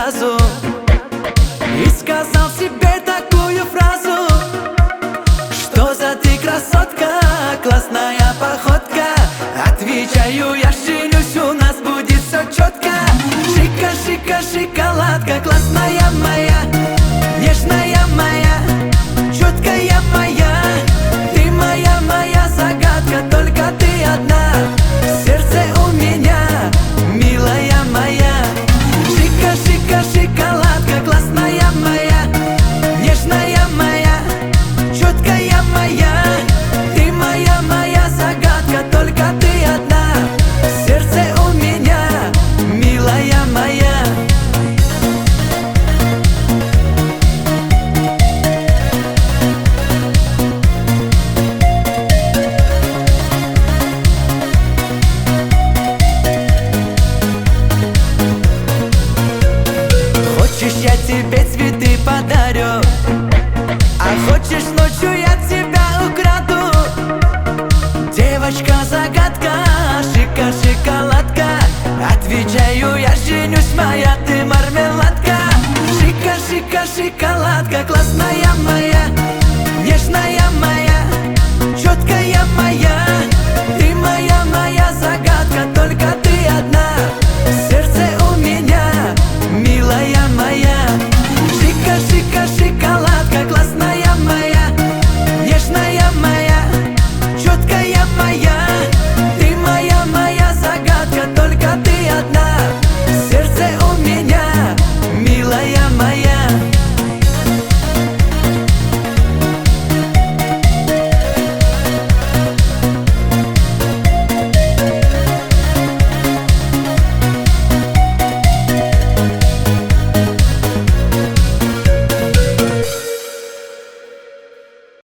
сразу и сказал себе такую фразу: что за ты красотка, классная походка. Отвечаю, я женюсь, у нас будет все четко. Шика, шика, шоколадка, классная моя, нежная моя, четкая моя. Ты моя, моя загадка, только ты одна в сердце у меня, милая моя. Шика, шика, шоколадка, классная моя, нежная моя, четкая моя. Ты моя, моя загадка, только ты одна в сердце у меня, милая моя. Хочешь, я тебе цветы подарю, а хочешь, ночью я тебя украду. Девочка-загадка, шика, шоколадка. Отвечаю, я женюсь, моя ты мармеладка. Шика, шика, шоколадка, классная моя, нежная моя, четкая моя. Ты моя, моя загадка, только ты одна в сердце у меня, милая моя. Шика, шика, шоколадка, классная моя, нежная моя, четкая моя.